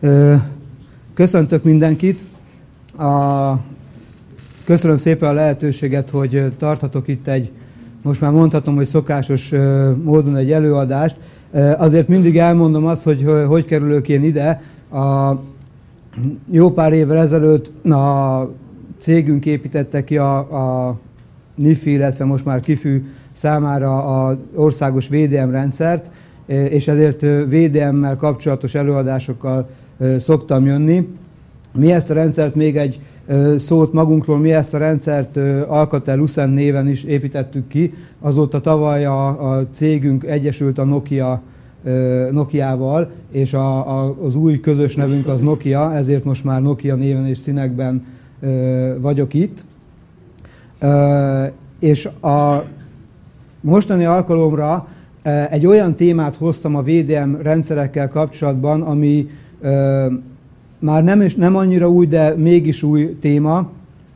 Köszöntök mindenkit. Köszönöm szépen a lehetőséget, hogy tarthatok itt most már mondhatom, hogy szokásos módon egy előadást. Azért mindig elmondom azt, hogy kerülök én ide. Jó pár évvel ezelőtt a cégünk építette ki a NIFI, illetve most már KIFÜ számára az országos VDM rendszert, és ezért VDM-mel kapcsolatos előadásokkal szoktam jönni. Mi ezt a rendszert, még egy szót magunkról, mi ezt a rendszert Alcatel-Lucent néven is építettük ki. Azóta tavaly a cégünk egyesült a Nokiával, és az új közös nevünk az Nokia, ezért most már Nokia néven és színekben vagyok itt. És a mostani alkalomra egy olyan témát hoztam a VDM rendszerekkel kapcsolatban, ami már nem annyira új, de mégis új téma.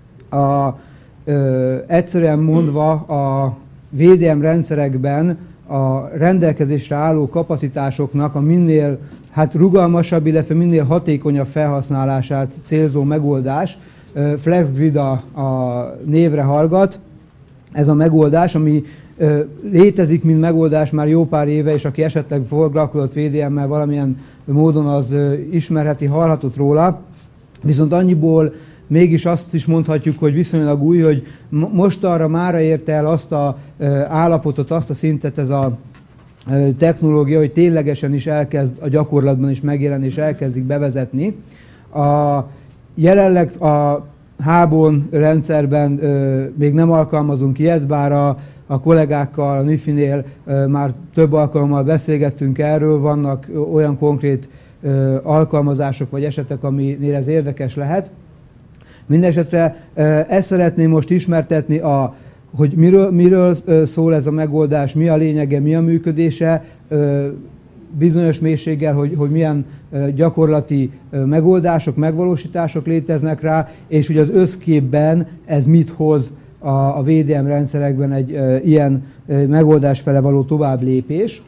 Egyszerűen mondva, a VDM rendszerekben a rendelkezésre álló kapacitásoknak a minél rugalmasabb, illetve minél hatékonyabb felhasználását célzó megoldás. FlexGrid a névre hallgat. Ez a megoldás, ami létezik, mint megoldás már jó pár éve, és aki esetleg foglalkozott VDM-mel valamilyen módon, az ismerheti, hallhatott róla. Viszont annyiból mégis azt is mondhatjuk, hogy viszonylag új, hogy mostanra mára érte el azt az állapotot, azt a szintet ez a technológia, hogy ténylegesen is elkezd a gyakorlatban is megjelenni, és elkezdik bevezetni. Jelenleg a Hábon rendszerben még nem alkalmazunk ilyet, bár a kollégákkal a NIFI-nél már több alkalommal beszélgettünk erről, vannak olyan konkrét alkalmazások vagy esetek, aminél ez érdekes lehet. Mindenesetre ezt szeretném most ismertetni, hogy miről szól ez a megoldás, mi a lényege, mi a működése, bizonyos mélységgel, hogy milyen gyakorlati megoldások, megvalósítások léteznek rá, és hogy az összképben ez mit hoz a VDM rendszerekben egy ilyen megoldás fele való tovább lépés.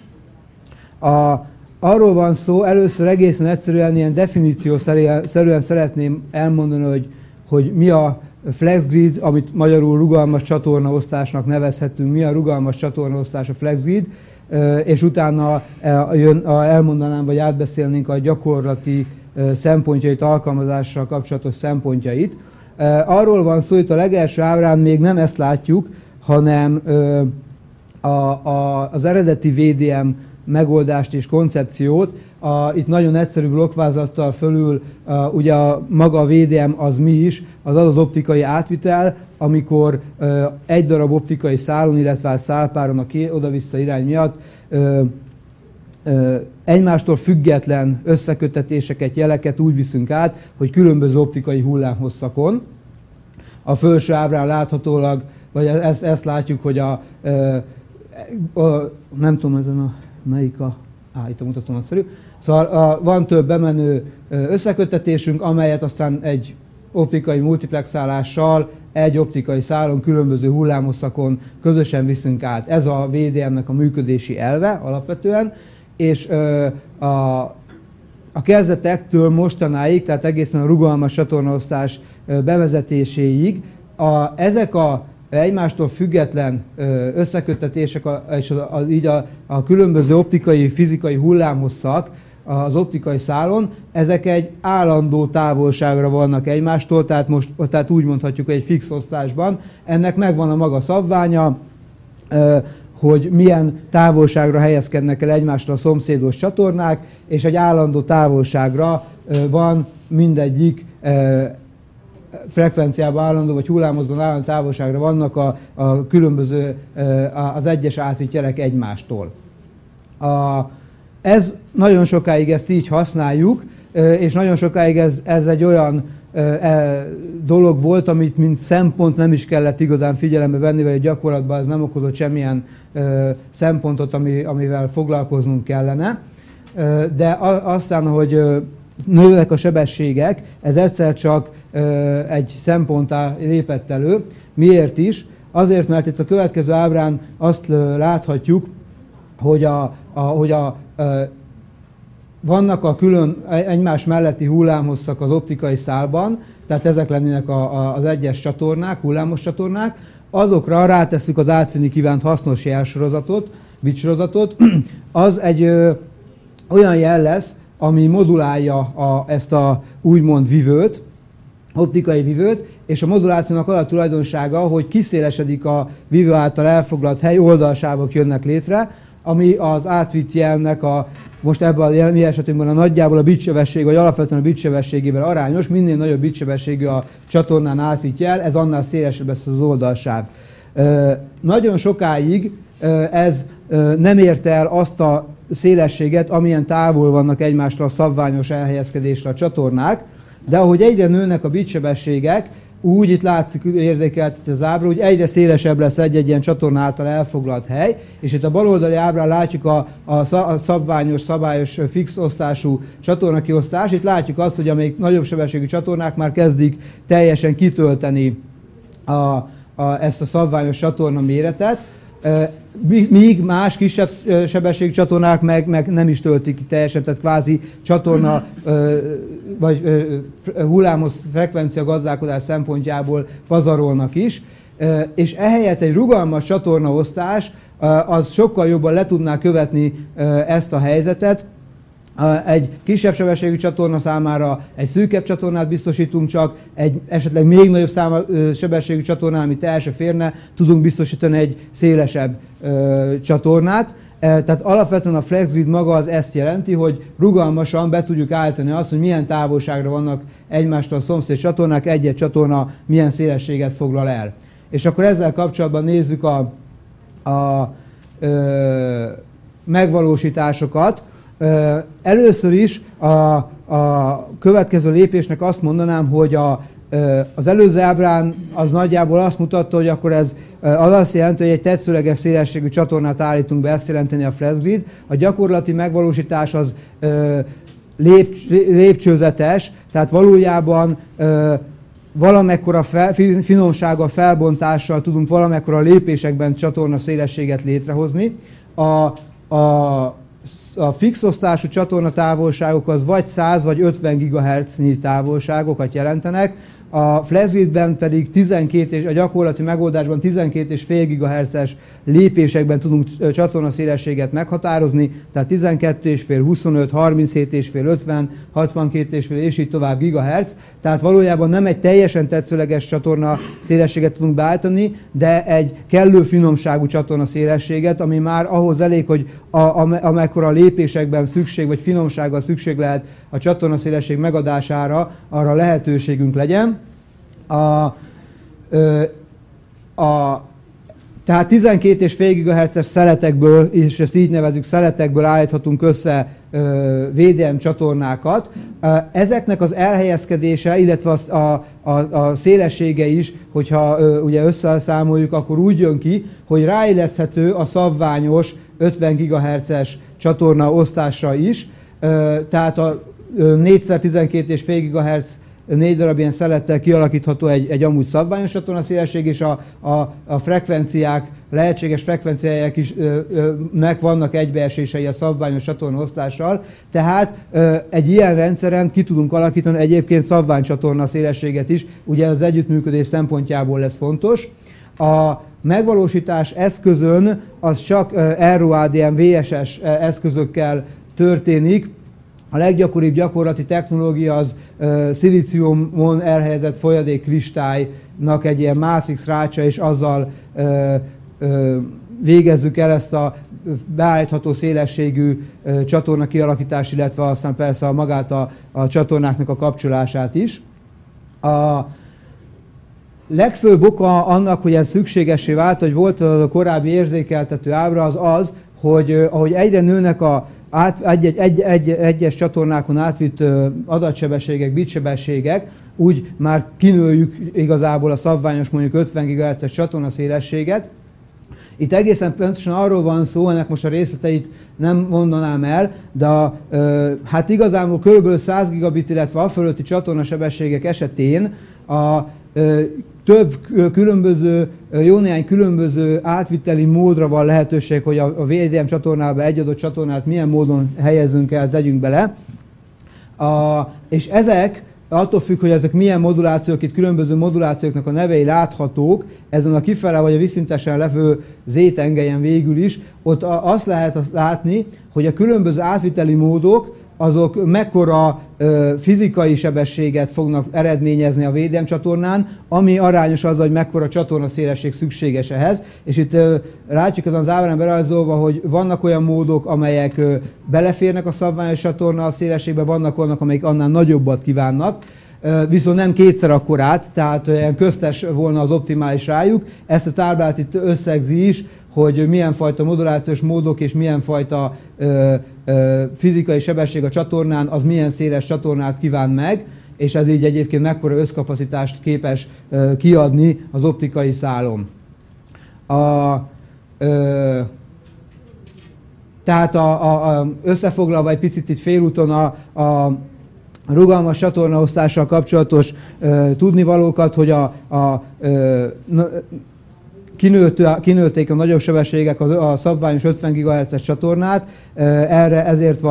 Arról van szó, először egészen egyszerűen ilyen definíciószerűen szeretném elmondani, hogy mi a FlexGrid, amit magyarul rugalmas csatornaosztásnak nevezhetünk, mi a rugalmas csatornaosztás a FlexGrid, és utána elmondanám, vagy átbeszélnénk a gyakorlati szempontjait, alkalmazással kapcsolatos szempontjait. Arról van szó, hogy a legelső ábrán még nem ezt látjuk, hanem az eredeti VDM megoldást és koncepciót. Itt nagyon egyszerű blokkvázlattal fölül ugye maga a VDM az mi is, az optikai átvitel, amikor egy darab optikai szálon, illetve szálpáron a oda-vissza irány miatt egymástól független összeköttetéseket, jeleket úgy viszünk át, hogy különböző optikai hullámhosszakon. A felső ábrán láthatólag, vagy ezt látjuk, hogy nem tudom ezen melyik itt a mutató nagyszerű. Szóval van több bemenő összeköttetésünk, amelyet aztán egy optikai multiplexálással, egy optikai szálon különböző hullámhosszakon közösen viszünk át. Ez a VDM-nek a működési elve alapvetően, és a kezdetektől mostanáig, tehát egészen a rugalmas csatornaosztás bevezetéséig ezek egymástól független összeköttetések, és így a különböző optikai, fizikai hullámhosszak az optikai szálon, ezek egy állandó távolságra vannak egymástól, tehát úgy mondhatjuk, hogy egy fix osztásban. Ennek megvan a maga szabványa, hogy milyen távolságra helyezkednek el egymástól a szomszédos csatornák, és egy állandó távolságra van mindegyik frekvenciában állandó, vagy hullámhozban állandó távolságra vannak a különböző, az egyes átvitt egymástól. Ez nagyon sokáig ezt így használjuk, és nagyon sokáig ez egy olyan dolog volt, amit mint szempont nem is kellett igazán figyelembe venni, vagy a gyakorlatban ez nem okozott semmilyen szempontot, amivel foglalkoznunk kellene. De aztán, hogy nőnek a sebességek, ez egyszer csak egy szemponttá lépett elő. Miért is? Azért, mert itt a következő ábrán azt láthatjuk, hogy vannak a külön egymás melletti hullámhosszak az optikai szálban, tehát ezek lennének az egyes csatornák, hullámos csatornák, azokra rátesszük az átvinni kívánt hasznos jelsorozatot, bitsorozatot, az egy olyan jel lesz, ami modulálja ezt a úgymond vivőt, optikai vivőt, és a modulációnak az a tulajdonsága, hogy kiszélesedik a vivő által elfoglalt hely, oldalsávok jönnek létre, ami az átvitt jelnek most ebben a mi esetünkben a nagyjából a bitsebesség, vagy alapvetően a bitsebességével arányos, minél nagyobb bitsebességű a csatornán átvitt jel, ez annál szélesebb lesz az oldalsáv. Nagyon sokáig ez nem érte el azt a szélességet, amilyen távol vannak egymástól a szabványos elhelyezkedésre a csatornák, de ahogy egyre nőnek a bitsebességek, úgy itt látszik, érzékeltetett az ábra, hogy egyre szélesebb lesz egy-egy ilyen csatorna által elfoglalt hely, és itt a baloldali ábrán látjuk a szabványos, szabályos, fix osztású csatornakiosztást. Itt látjuk azt, hogy amelyik nagyobb sebességű csatornák már kezdik teljesen kitölteni ezt a szabványos csatorna méretet, míg más kisebb sebességű csatornák meg nem is töltik ki teljesen, tehát kvázi csatorna vagy hullámos frekvencia gazdálkodás szempontjából pazarolnak is, és ehelyett egy rugalmas csatornaosztás az sokkal jobban le tudná követni ezt a helyzetet. Egy kisebb sebességű csatorna számára egy szűkebb csatornát biztosítunk csak, egy esetleg még nagyobb sebességű csatornán, amit el se férne, tudunk biztosítani egy szélesebb csatornát. Tehát alapvetően a FlexGrid maga az ezt jelenti, hogy rugalmasan be tudjuk állítani azt, hogy milyen távolságra vannak egymástól a szomszéd csatornák, egy-egy csatorna milyen szélességet foglal el. És akkor ezzel kapcsolatban nézzük a megvalósításokat. Először is a következő lépésnek azt mondanám, hogy az előző ábrán az nagyjából azt mutatta, hogy akkor ez az azt jelenti, hogy egy tetszőleges szélességű csatornát állítunk be, ezt jelenteni a FlexGrid. A gyakorlati megvalósítás az lépcsőzetes, tehát valójában valamekkora finomsággal, felbontással tudunk valamekkora lépésekben csatorna szélességet létrehozni. A fix osztású csatorna távolságok az vagy 100 vagy 50 GHz-nyi távolságokat jelentenek, a FlexGridben pedig a gyakorlati megoldásban 12,5 GHz-es lépésekben tudunk csatorna szélességet meghatározni, tehát 12,5, 25, 37,5, 50, 62,5 és így tovább GHz, tehát valójában nem egy teljesen tetszőleges csatorna szélességet tudunk beállítani, de egy kellő finomságú csatorna szélességet, ami már ahhoz elég, hogy amekkora lépésekben szükség, vagy finomsággal szükség lehet a csatorna szélesség megadására, arra lehetőségünk legyen. Tehát 12,5 GHz-es szeletekből, és ezt így nevezük, szeletekből állíthatunk össze VDM csatornákat. Ezeknek az elhelyezkedése, illetve a szélessége is, hogyha ugye összeszámoljuk, akkor úgy jön ki, hogy ráilleszthető a szabványos 50 GHz-es csatorna osztásra is. Tehát a 4x12,5 GHz 4 darab ilyen szelettel kialakítható egy amúgy szabványos csatorna szélesség, és a frekvenciák, lehetséges frekvenciáják is nek vannak egybeesései a szabványos csatorna osztással. Tehát egy ilyen rendszeren ki tudunk alakítani egyébként szabványcsatorna szélességet is, ugye az együttműködés szempontjából lesz fontos. A megvalósítás eszközön az csak ROADM VSS eszközökkel történik. A leggyakoribb gyakorlati technológia az szilíciumon elhelyezett folyadékkristálynak egy ilyen mátrix rácsa, és azzal végezzük el ezt a beállítható szélességű csatorna kialakítást, illetve aztán persze magát a csatornáknak a kapcsolását is. A legfőbb oka annak, hogy ez szükségessé vált, hogy volt a korábbi érzékeltető ábra, az, hogy ahogy egyre nőnek egyes csatornákon átvitt adatsebességek, bitsebességek, úgy már kinőjük igazából a szabványos mondjuk 50 GHz-es csatorna szélességet. Itt egészen pontosan arról van szó, ennek most a részleteit nem mondanám el, de hát igazából kb. 100 gigabit, illetve a fölötti csatornasebességek esetén több különböző, jó néhány különböző átviteli módra van lehetőség, hogy a VDM csatornába egy adott csatornát milyen módon helyezzünk el, tegyünk bele. És ezek attól függ, hogy ezek milyen modulációk, itt különböző modulációknak a nevei láthatók, ezen a kifele vagy a vízszintesen levő Z-tengelyen végül is, ott azt lehet látni, hogy a különböző átviteli módok, azok mekkora fizikai sebességet fognak eredményezni a VDM csatornán, ami arányos azzal, hogy mekkora csatornaszélesség szükséges ehhez. És itt látjuk ezen az ábrán berajzolva, hogy vannak olyan módok, amelyek beleférnek a szabványos csatorna szélességbe, vannak olyanok, amelyek annál nagyobbat kívánnak, viszont nem kétszer akkorát, tehát olyan köztes volna az optimális rájuk. Ezt a táblát itt összegzi is, hogy milyen fajta modulációs módok és milyen fajta fizikai sebesség a csatornán, az milyen széles csatornát kíván meg, és ez így egyébként mekkora összkapacitást képes kiadni az optikai szálon. Tehát összefoglalva egy picit itt félúton a rugalmas csatornaosztással kapcsolatos tudnivalókat, hogy kinőtték a nagyobb sebességek a szabványos 50 GHz-es csatornát, ezért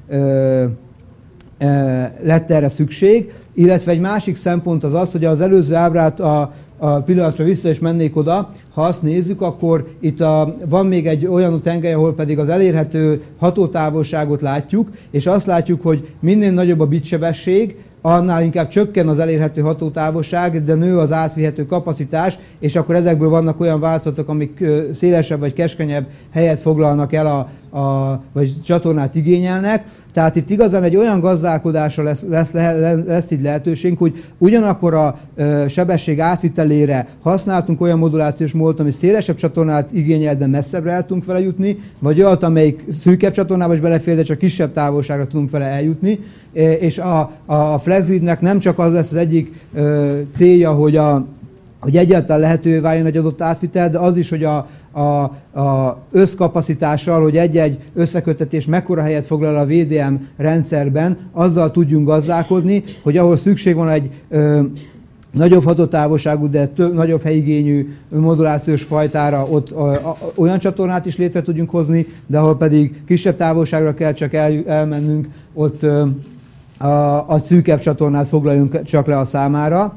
lett erre szükség, illetve egy másik szempont az az, hogy az előző ábrát a pillanatra vissza is mennék oda, ha azt nézzük, akkor itt van még egy olyan tengely, ahol pedig az elérhető hatótávolságot látjuk, és azt látjuk, hogy minél nagyobb a bitsebesség, annál inkább csökken az elérhető hatótávolság, de nő az átvihető kapacitás, és akkor ezekből vannak olyan változatok, amik szélesebb vagy keskenyebb helyet foglalnak el, vagy csatornát igényelnek. Tehát itt igazán egy olyan gazdálkodásra lesz így lehetőségünk, hogy ugyanakkor a sebesség átvitelére használtunk olyan modulációs módot, ami szélesebb csatornát igényel, de messzebbre el tudunk vele jutni, vagy olyat, amelyik szűkebb csatornába is belefér, de csak kisebb távolságra tudunk vele eljutni. És a FlexGridnek nem csak az lesz az egyik célja, hogy egyáltalán lehetővé váljon egy adott átvitel, de az is, hogy a összkapacitással, hogy egy-egy összeköttetés mekkora helyet foglal a VDM rendszerben, azzal tudjunk gazdálkodni, hogy ahol szükség van egy nagyobb hatótávolságú, de nagyobb helyigényű modulációs fajtára, ott olyan csatornát is létre tudjunk hozni, de ahol pedig kisebb távolságra kell csak elmennünk, ott a szűkebb csatornát foglaljunk csak le a számára.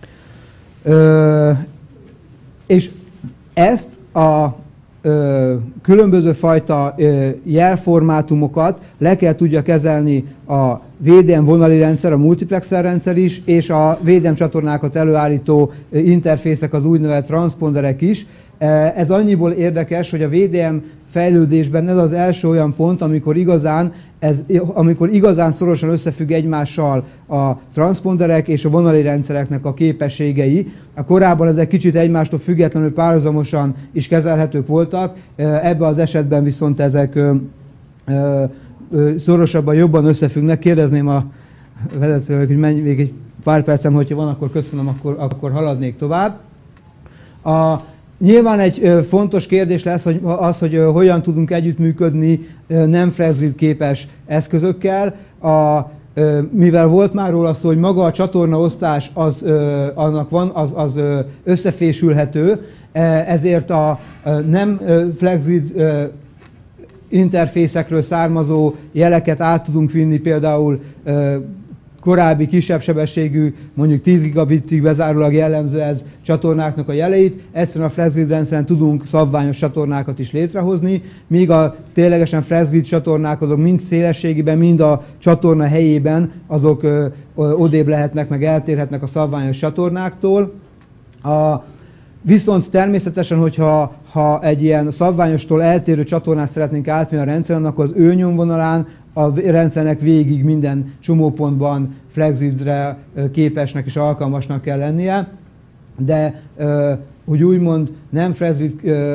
És ezt a különböző fajta jelformátumokat le kell tudja kezelni a VDM vonali rendszer, a multiplexer rendszer is, és a VDM csatornákat előállító interfészek, az úgynevezett transponderek is. Ez annyiból érdekes, hogy a VDM fejlődésben ez az első olyan pont, amikor igazán szorosan összefügg egymással a transponderek és a vonali rendszereknek a képességei. Korábban ezek kicsit egymástól függetlenül párhuzamosan is kezelhetők voltak, ebben az esetben viszont ezek szorosabban, jobban összefüggnek. Kérdezném a vezetőnek, hogy menj még egy pár percem, hogyha van, akkor köszönöm, akkor haladnék tovább. Nyilván egy fontos kérdés lesz hogy hogyan tudunk együttműködni nem FlexGrid képes eszközökkel. Mivel volt már róla szó, hogy maga a csatornaosztás annak van, az összefésülhető, ezért a nem FlexGrid interfészekről származó jeleket át tudunk vinni például korábbi kisebb sebességű, mondjuk 10 gigabitig bezárólag jellemző ez csatornáknak a jeleit. Egyszerűen a FlexGrid rendszeren tudunk szabványos csatornákat is létrehozni, míg a ténylegesen FlexGrid csatornák azok mind szélességében, mind a csatorna helyében azok odébb lehetnek, meg eltérhetnek a szabványos csatornáktól. Viszont természetesen, hogyha egy ilyen szabványostól eltérő csatornát szeretnénk átvinni a rendszeren, akkor az ő nyomvonalán a rendszernek végig minden csomópontban FlexGridre képesnek és alkalmasnak kell lennie, de hogy úgymond nem FlexGrid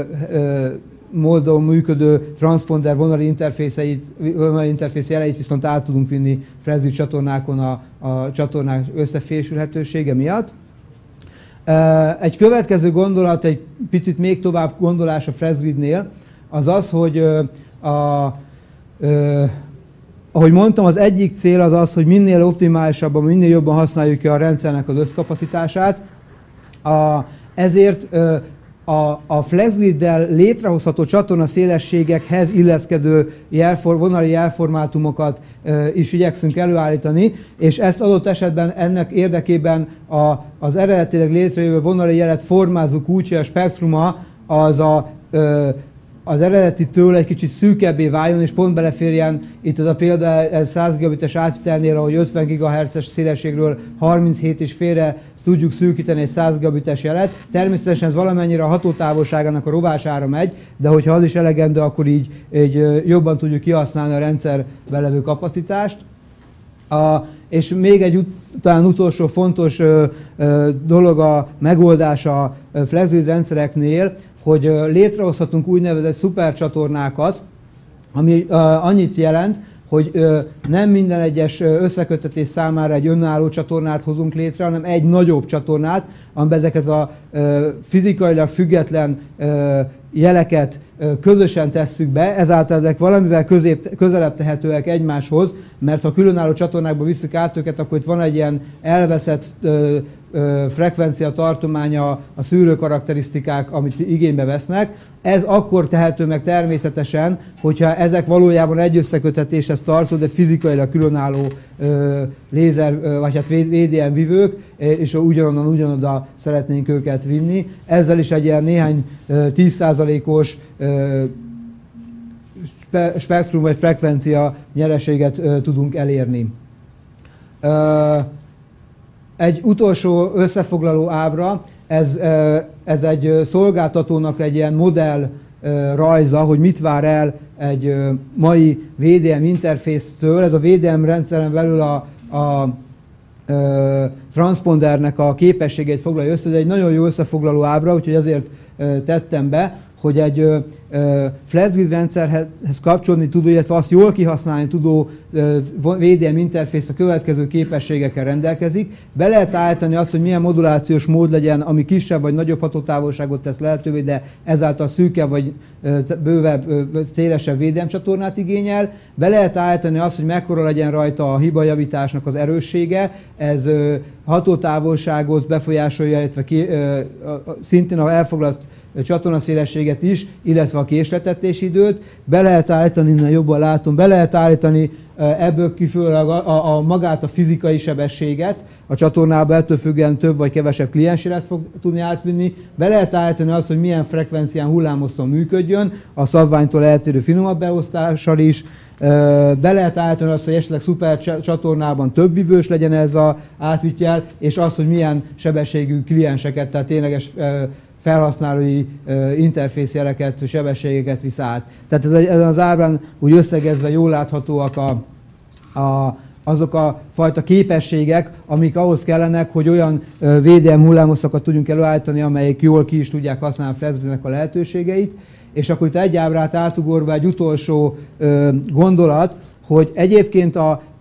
módon működő transponder vonali interfész jeleit viszont át tudunk vinni FlexGrid csatornákon a csatornák összefésülhetősége miatt. Egy következő gondolat, egy picit még tovább gondolás a FlexGridnél, az az, hogy ahogy mondtam, az egyik cél az az, hogy minél optimálisabban, minél jobban használjuk ki a rendszernek az összkapacitását. Ezért a FlexGrid-del létrehozható csatorna szélességekhez illeszkedő vonali jelformátumokat is igyekszünk előállítani, és ezt adott esetben ennek érdekében az eredetileg létrejövő vonali jelet formázzuk úgy, hogy a spektruma az eredetitől egy kicsit szűkebbé váljon, és pont beleférjen, itt ez a példa, ez 100 gigabites átvitelnél, ahogy 50 GHz-es szélességről 37,5-re tudjuk szűkíteni egy 100 gigabites jelet. Természetesen ez valamennyire a hatótávolságának a rovására megy, de hogyha az is elegendő, akkor így jobban tudjuk kihasználni a rendszerben levő kapacitást. És még egy talán utolsó fontos dolog a megoldás a FlexGrid rendszereknél, hogy létrehozhatunk úgynevezett szupercsatornákat, ami annyit jelent, hogy nem minden egyes összeköttetés számára egy önálló csatornát hozunk létre, hanem egy nagyobb csatornát, amiben ezeket a fizikailag független jeleket közösen tesszük be, ezáltal ezek valamivel közelebb tehetőek egymáshoz, mert ha különálló csatornákba visszük át őket, akkor itt van egy ilyen elveszett frekvencia tartománya, a szűrő karakterisztikák, amit igénybe vesznek. Ez akkor tehető meg természetesen, hogyha ezek valójában egy összekötetéshez tartozó, de fizikailag különálló lézer, vagy hát VDM vívők, és ugyanoda szeretnénk őket vinni. Ezzel is egy ilyen néhány 10%-os spektrum vagy frekvencia nyereséget tudunk elérni. Egy utolsó összefoglaló ábra, ez egy szolgáltatónak egy ilyen modell rajza, hogy mit vár el egy mai VDM interfésztől. Ez a VDM rendszeren belül a transpondernek a képességét foglalja össze, ez egy nagyon jó összefoglaló ábra, úgyhogy azért tettem be, hogy egy FlexGrid rendszerhez kapcsolni tudó, illetve azt jól kihasználni tudó VDM interfész a következő képességekkel rendelkezik. Be lehet állítani azt, hogy milyen modulációs mód legyen, ami kisebb vagy nagyobb hatótávolságot tesz lehetővé, de ezáltal szűkebb vagy bővebb, szélesebb VDM csatornát igényel. Be lehet állítani azt, hogy mekkora legyen rajta a hibajavításnak az erőssége. Ez hatótávolságot befolyásolja, illetve szintén a elfoglalt csatornaszélességet is, illetve a késletetési időt. Be lehet állítani, innen jobban látom, be lehet állítani ebből kifolyólag magát a fizikai sebességet a csatornába, ettől függően több vagy kevesebb kliensélet fog tudni átvinni. Be lehet állítani azt, hogy milyen frekvencián, hullámosszon működjön, a szabványtól eltérő finomabb beosztással is. Be lehet állítani azt, hogy esetleg szuper csatornában több vívős legyen ez az átvitel, és az, hogy milyen sebességű klienseket, tehát tényleges felhasználói interfészjeleket, sebességeket visz át. Tehát ezen az ábrán úgy összegezve jól láthatóak azok a fajta képességek, amik ahhoz kellenek, hogy olyan VDM hullámhosszakat tudjunk előállítani, amelyek jól ki is tudják használni a FlexGridnek a lehetőségeit. És akkor itt egy ábrát átugorva egy utolsó gondolat, hogy egyébként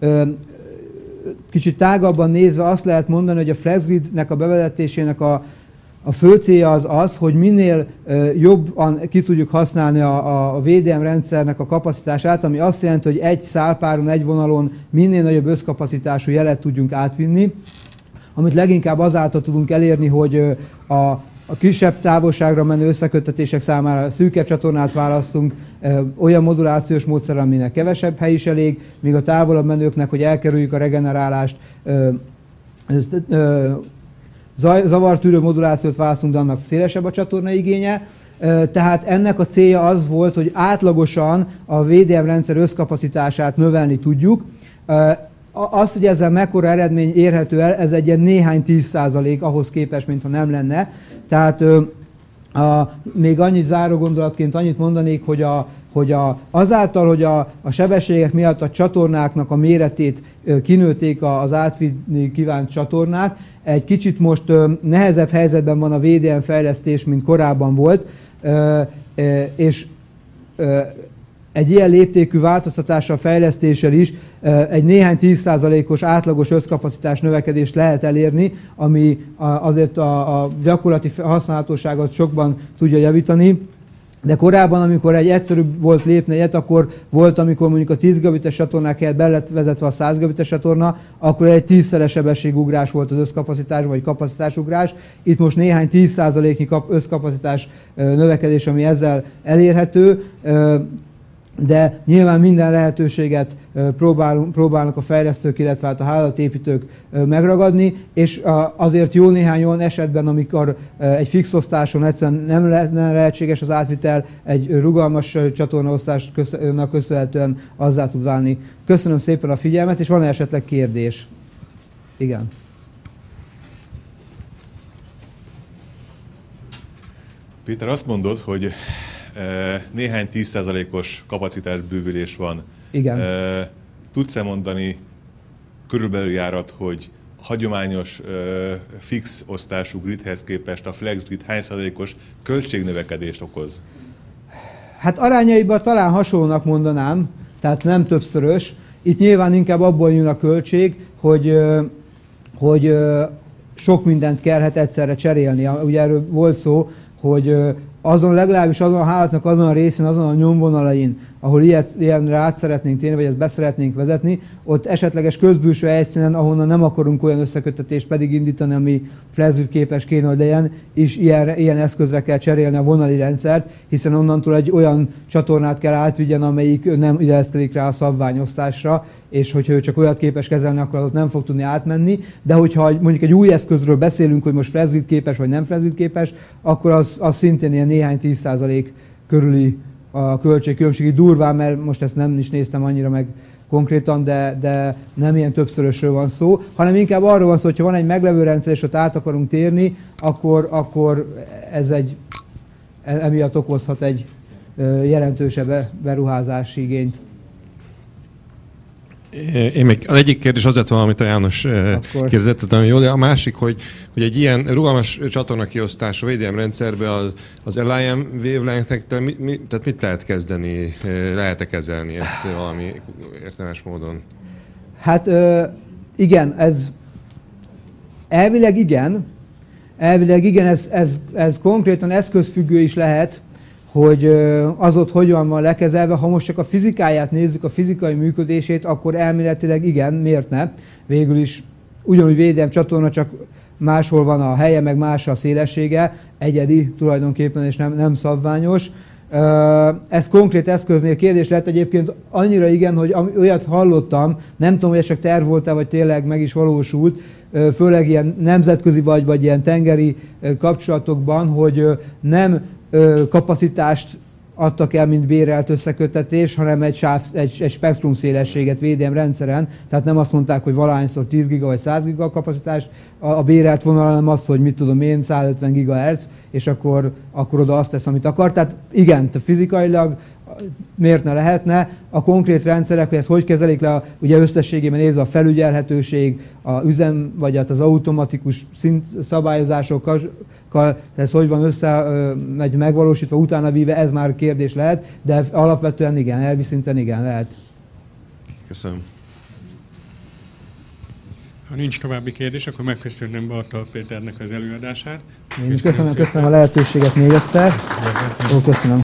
kicsit tágabban nézve azt lehet mondani, hogy a FlexGridnek a bevezetésének a fő célja az, hogy minél jobban ki tudjuk használni a VDM rendszernek a kapacitását, ami azt jelenti, hogy egy szálpáron, egy vonalon minél nagyobb összkapacitású jelet tudjunk átvinni, amit leginkább azáltal tudunk elérni, hogy a kisebb távolságra menő összeköttetések számára szűkebb csatornát választunk, olyan modulációs módszer, aminek kevesebb hely is elég, míg a távolabb menőknek, hogy elkerüljük a regenerálást, zavartűrő modulációt választunk, de annak szélesebb a csatorna igénye. Tehát ennek a célja az volt, hogy átlagosan a VDM rendszer összkapacitását növelni tudjuk. Az, hogy ezzel mekkora eredmény érhető el, ez egy ilyen néhány 10% ahhoz képest, mintha nem lenne. Tehát még annyit záró gondolatként annyit mondanék, hogy azáltal, hogy a sebességek miatt a csatornáknak a méretét kinőtték az átvinni kívánt csatornák, egy kicsit most nehezebb helyzetben van a VDM fejlesztés, mint korábban volt, és egy ilyen léptékű változtatással, fejlesztéssel is egy néhány 10%-os átlagos összkapacitás növekedést lehet elérni, ami azért a gyakorlati használhatóságot sokban tudja javítani, De korábban, amikor egy egyszerűbb volt lépni egyet, akkor volt, amikor mondjuk a 10 gigabites csatornák helyett be lett vezetve a 100 gigabites csatorna, akkor egy 10-szeres sebességugrás volt az összkapacitás, vagy kapacitásugrás. Itt most néhány 10%-nyi összkapacitás növekedés, ami ezzel elérhető, de nyilván minden lehetőséget próbálnak a fejlesztők, illetve a hálózatépítők megragadni, és azért jó néhány olyan esetben, amikor egy fix osztáson egyszerűen nem lehetséges az átvitel, egy rugalmas csatornaosztásnak köszönhetően azzá tud válni. Köszönöm szépen a figyelmet, és van esetleg kérdés? Igen. Péter, azt mondod, hogy néhány 10%-os kapacitásbővülés van. Igen. Tudsz-e mondani körülbelül járat, hogy hagyományos fix osztású gridhez képest a FlexGrid hány százalékos költségnövekedést okoz? Hát arányaiban talán hasonlónak mondanám, tehát nem többszörös. Itt nyilván inkább abból jön a költség, hogy sok mindent kellhet egyszerre cserélni. Ugye erről volt szó, hogy legalábbis azon a hálózatnak azon a részén, azon a nyomvonalain, ahol ilyenre át szeretnénk térni, vagy ezt beszeretnénk vezetni, ott esetleges közbülső helyszínen, ahonnan nem akarunk olyan összeköttetést pedig indítani, ami FlexGrid képes kéne, hogy legyen, és ilyen eszközre kell cserélni a vonali rendszert, hiszen onnantól egy olyan csatornát kell átvigyen, amelyik nem illeszkedik rá a szabványosztásra, és hogyha ő csak olyat képes kezelni, akkor ott nem fog tudni átmenni. De hogyha mondjuk egy új eszközről beszélünk, hogy most FlexGrid képes vagy nem FlexGrid képes, akkor az szintén ilyen néhány 10% körüli a költségkülönbségi durván, mert most ezt nem is néztem annyira meg konkrétan, de nem ilyen többszörösről van szó, hanem inkább arról van szó, hogyha van egy meglevő rendszer, és ott át akarunk térni, akkor ez emiatt okozhat egy jelentősebb beruházási igényt. Én még az egyik kérdés az lett volna, amit a János kérdezett, nagyon jó, de a másik, hogy egy ilyen rugalmas csatorna kiosztás a VDM rendszerben az LIM wavelength-nek, tehát mit lehet kezdeni, lehet-e kezelni ezt valami értelmes módon? Hát igen, elvileg igen, ez konkrétan eszközfüggő is lehet, hogy az ott hogyan van lekezelve. Ha most csak a fizikáját nézzük, a fizikai működését, akkor elméletileg igen, miért ne? Végül is ugyanúgy VDM csatorna, csak máshol van a helye, meg más a szélessége, egyedi tulajdonképpen, és nem szabványos. Ez konkrét eszköznél kérdés lett egyébként annyira igen, hogy olyat hallottam, nem tudom, hogy ez csak terv volt-e, vagy tényleg meg is valósult, főleg ilyen nemzetközi vagy ilyen tengeri kapcsolatokban, hogy nem kapacitást adtak el, mint bérelt összeköttetés, hanem egy spektrum szélességet VDM rendszeren. Tehát nem azt mondták, hogy valahányszor 10 giga vagy 100 giga kapacitást a bérelt vonal, hanem azt, hogy mit tudom én, 150 GHz, és akkor oda azt tesz, amit akar. Tehát igen, fizikailag miért ne lehetne. A konkrét rendszerek, hogy ezt hogy kezelik le, ugye összességében nézve a felügyelhetőség, a üzem, vagy az automatikus szabályozásokkal, ez hogy van megvalósítva, utána víve, ez már kérdés lehet, de alapvetően igen, elvi szinten igen, lehet. Köszönöm. Ha nincs további kérdés, akkor megköszönöm Bartal Péternek az előadását. Én is köszönöm a lehetőséget még egyszer. Köszönöm.